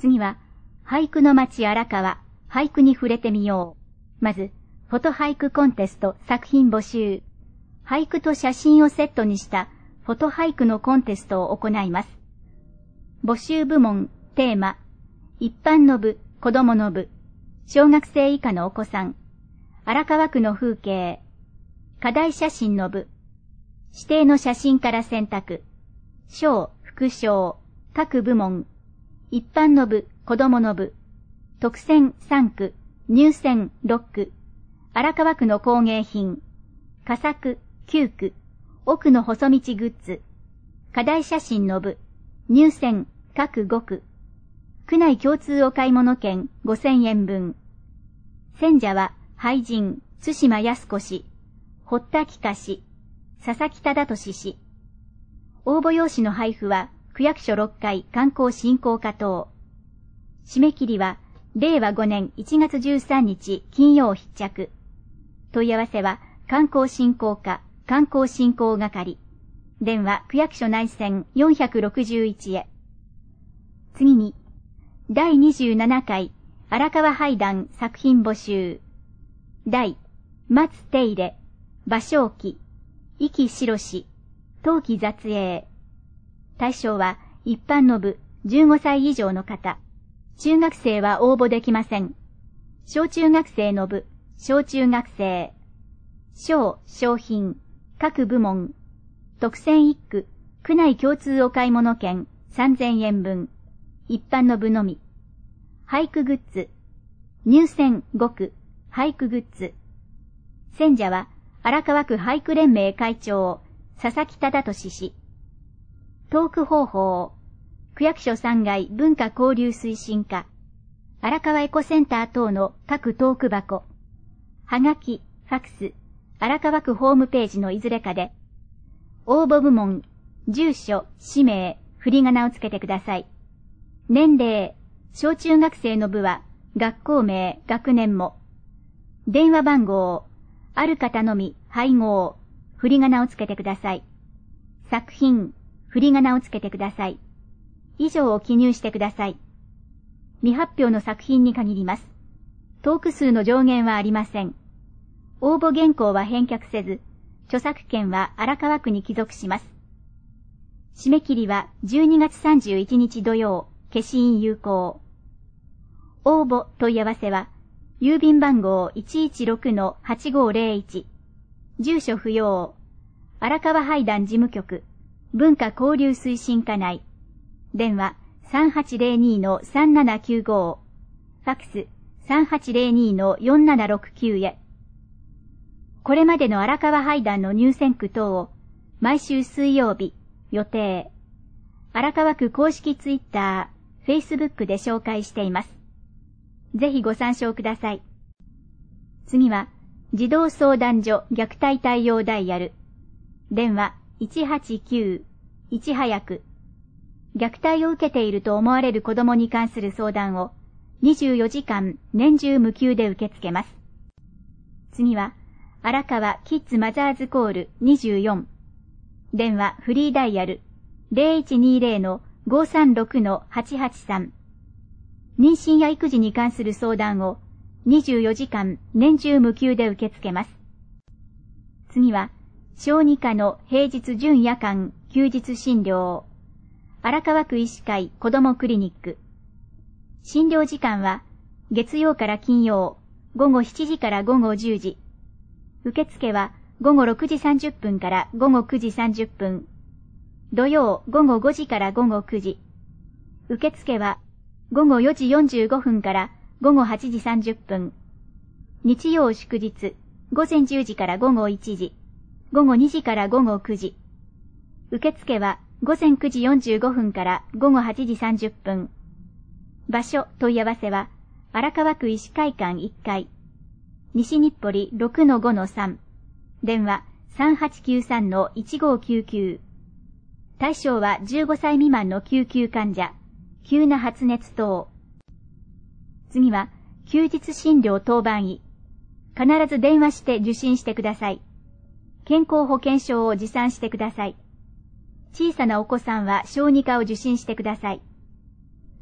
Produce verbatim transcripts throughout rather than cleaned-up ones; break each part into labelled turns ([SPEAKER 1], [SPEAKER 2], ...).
[SPEAKER 1] 次は、俳句の町荒川、俳句に触れてみよう。まず、フォト俳句コンテスト作品募集。俳句と写真をセットにしたフォト俳句のコンテストを行います。募集部門、テーマ、一般の部、子供の部、小学生以下のお子さん、荒川区の風景、課題写真の部、指定の写真から選択、賞、副賞、各部門、一般の部、子供の部、特選さんく、入選ろっく、荒川区の工芸品、佳作きゅうく、奥の細道グッズ、課題写真の部、入選各ごく、区内共通お買い物券ごせんえんぶん。選者は、俳人、津島康子氏、堀田喜歌氏、佐々木忠俊氏。応募用紙の配布は、区役所ろっかい観光振興課等。締め切りは、れいわごねんいちがつじゅうさんにち金曜必着。問い合わせは、観光振興課、観光振興係。電話、区役所内線よんひゃくろくじゅういちへ。次に、だいにじゅうななかい、荒川俳壇作品募集。題、松手入れ、芭蕉記、壱岐白紙、陶器雑影。対象は、一般の部、じゅうごさい以上の方。中学生は応募できません。小中学生の部、小中学生。賞、賞品、各部門。特選いっく、区内共通お買い物券さんぜんえんぶん。一般の部のみ。俳句グッズ。入選ごく、俳句グッズ。選者は、荒川区俳句連盟会長、佐々木忠俊氏。トーク方法。区役所さんがい文化交流推進課。荒川エコセンター等の各トーク箱。はがき、ファクス、荒川区ホームページのいずれかで。応募部門、住所、氏名、振り仮名をつけてください。年齢、小中学生の部は、学校名、学年も。電話番号、ある方のみ、配合、振り仮名をつけてください。作品、振り仮名をつけてください。以上を記入してください。未発表の作品に限ります。トーク数の上限はありません。応募原稿は返却せず、著作権は荒川区に帰属します。締め切りはじゅうにがつさんじゅういちにち土曜、消印有効。応募問い合わせは、郵便番号 いちいちろくのはちごーぜろいち、住所不要、荒川俳壇事務局、文化交流推進課内、電話 さんはちぜろにのさんななきゅうご、ファクス さんはちぜろにのよんななろくきゅう へ。これまでの荒川俳壇の入選句等を毎週水曜日予定、荒川区公式ツイッター、フェイスブックで紹介しています。ぜひご参照ください。次は、児童相談所虐待対応ダイヤル。電話いちはちきゅう、いち早く。虐待を受けていると思われる子供に関する相談をにじゅうよじかん年中無休で受け付けます。次は、荒川キッズマザーズコールにじゅうよん。電話フリーダイヤル ゼロいちにゼロのごさんろくのはちはちさん。妊娠や育児に関する相談をにじゅうよじかん年中無休で受け付けます。次は、小児科の平日準夜間休日診療。荒川区医師会子どもクリニック。診療時間は月曜から金曜午後しちじから午後じゅうじ。受付は午後ろくじさんじゅっぷんから午後くじさんじゅっぷん。土曜午後ごじから午後くじ。受付は午後よじよんじゅうごふんから午後はちじさんじゅっぷん。日曜祝日、午前じゅうじから午後いちじ。午後にじから午後くじ。受付は午前くじよんじゅうごふんから午後はちじさんじゅっぷん。場所問い合わせは荒川区医師会館いっかい。西日暮里 ろくのごのさん。電話 さんはちきゅうさんのいちごきゅうきゅう。対象はじゅうごさい未満の救急患者、急な発熱等。次は、休日診療当番医。必ず電話して受診してください。健康保険証を持参してください。小さなお子さんは小児科を受診してください。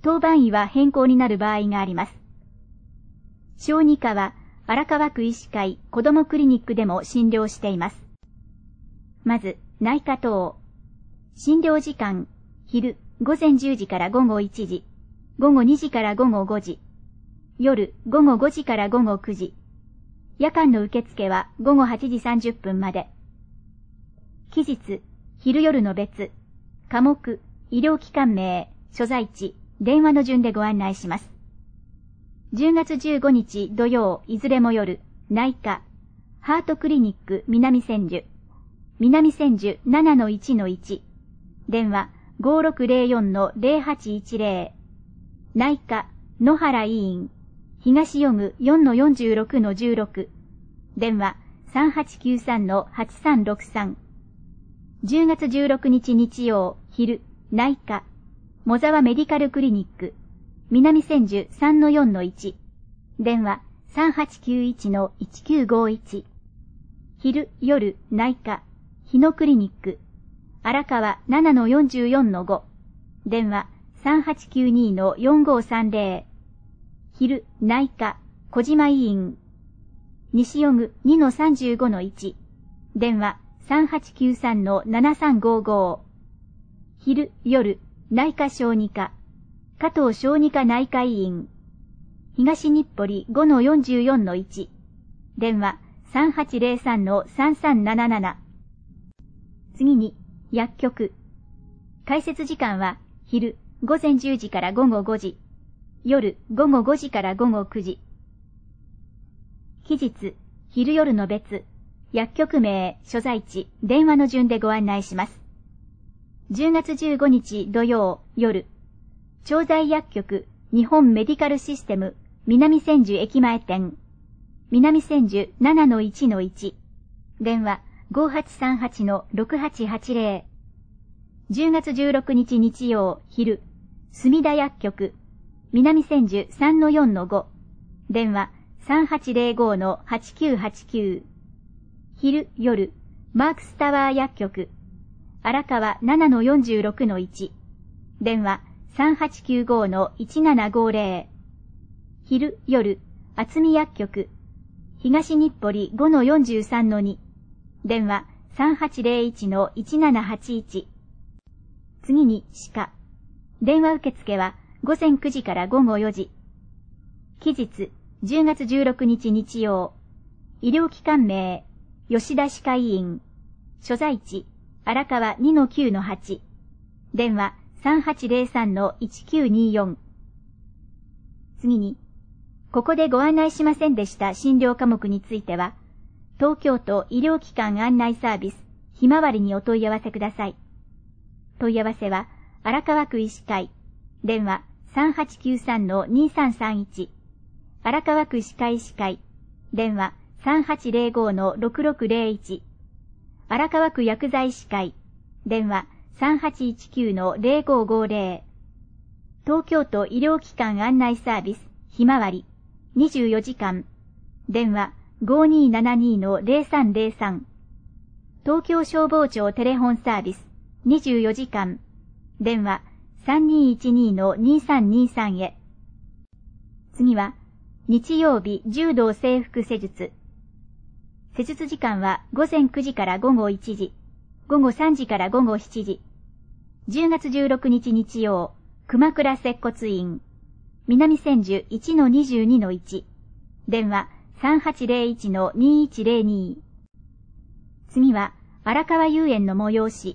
[SPEAKER 1] 当番医は変更になる場合があります。小児科は荒川区医師会子どもクリニックでも診療しています。まず、内科等。診療時間、昼、ごぜんじゅうじからごごいちじ、ごごにじからごごごじ、夜、ごごごじからごごくじ。夜間の受付はごごはちじさんじゅっぷんまで。期日、昼夜の別、科目、医療機関名、所在地、電話の順でご案内します。じゅうがつじゅうごにち土曜、いずれも夜、内科、ハートクリニック南千住、南千住 ななのいちのいち、電話 ごろくぜろよんのぜろはちいちぜろ、内科、野原医院、東予具 よんのよんじゅうろくのじゅうろく、電話 さんはちきゅうさんのはちさんろくさん。じゅうがつじゅうろくにち日曜、昼、内科、モザワメディカルクリニック、南千住 さんのよんのいち、電話 さんはちきゅういちのいちきゅうごいち。昼、夜、内科、日野クリニック、荒川 ななのよんじゅうよんのご、電話 さんはちきゅうにのよんごさんぜろ。昼、内科、小島医院、西予具 にのさんじゅうごのいち、電話さんはちきゅうさんのななさんごご。昼、夜、内科小児科、加藤小児科内科医院、東日暮里 ごのよんじゅうよんのいち、電話さんはちぜろさんのさんさんなななな。次に、薬局。開設時間は、昼、ごぜんじゅうじからごごごじ、夜、ごごごじからごごくじ。期日、昼夜の別、薬局名、所在地、電話の順でご案内します。じゅうがつじゅうごにち土曜、夜、調剤薬局、日本メディカルシステム、南千住駅前店、南千住 ななのいちのいち、電話ごはちさんはちのろくはちはちぜろ。じゅうがつじゅうろくにち日曜、昼、墨田薬局、南千住 さんのよんのご、電話さんはちぜろごのはちきゅうはちきゅう。昼、夜、マークスタワー薬局、荒川 ななのよんじゅうろくのいち、電話さんはちきゅうごのいちななごぜろ。昼、夜、厚見薬局、東日暮里 ごのよんじゅうさんのに、電話さんはちぜろいちのいちななはちいち。次に歯科。電話受付はごぜんくじからごごよじ。期日、じゅうがつじゅうろくにち日曜。医療機関名、吉田歯科医院。所在地、荒川 にのきゅうのはち。電話さんはちぜろさんのいちきゅうによん。次に、ここでご案内しませんでした診療科目については、東京都医療機関案内サービス、ひまわりにお問い合わせください。問い合わせは、荒川区医師会、電話さんはちきゅうさんのにさんさんいち、荒川区歯科医師会、電話さんはちぜろごのろくろくぜろいち、荒川区薬剤師会、電話さんはちいちきゅうのぜろごごぜろ、東京都医療機関案内サービス、ひまわり、にじゅうよじかん、電話ごにーななにのぜろさんぜろさん、東京消防庁テレホンサービス、にじゅうよじかん、電話さんにーいちにのにさんにさんへ。次は、日曜日柔道整復施術。施術時間はごぜんくじからごごいちじ、ごごさんじからごごしちじ。じゅうがつじゅうろくにち日曜、熊倉接骨院、南千住 いちのにじゅうにのいち、電話さんはちぜろいちのにいちぜろに。次は、荒川遊園の催し。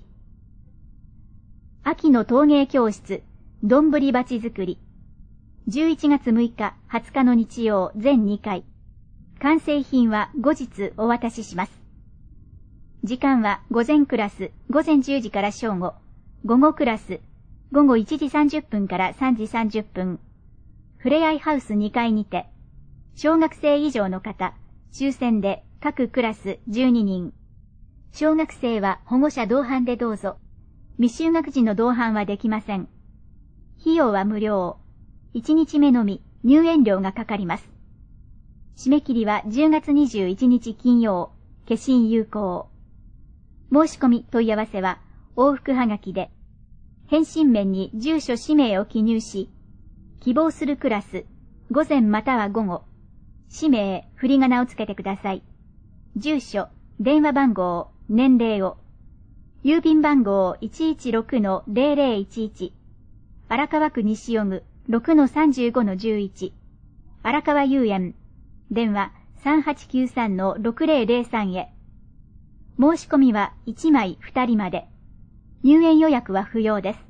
[SPEAKER 1] 秋の陶芸教室、どんぶり鉢作り。じゅういちがつむいか、はつかの日曜、全にかい。完成品は後日お渡しします。時間は午前クラス、ごぜんじゅうじから正午。午後クラス、ごごいちじさんじゅっぷんからさんじさんじゅっぷん。ふれあいハウスにかいにて。小学生以上の方、抽選で各クラスじゅうににん。小学生は保護者同伴でどうぞ。未就学児の同伴はできません。費用は無料。いちにちめのみ入園料がかかります。締め切りはじゅうがつにじゅういちにち金曜、消印有効。申し込み問い合わせは往復はがきで、返信面に住所氏名を記入し、 希望するクラス、午前または午後。氏名、振り仮名をつけてください。住所、電話番号、年齢を。郵便番号 いちいちろくのゼロゼロいちいち。荒川区西尾 ろくのさんじゅうごのじゅういち。荒川遊園。電話 さんはちきゅうさんのろくゼロゼロさん へ。申し込みはいちまいふたりまで。入園予約は不要です。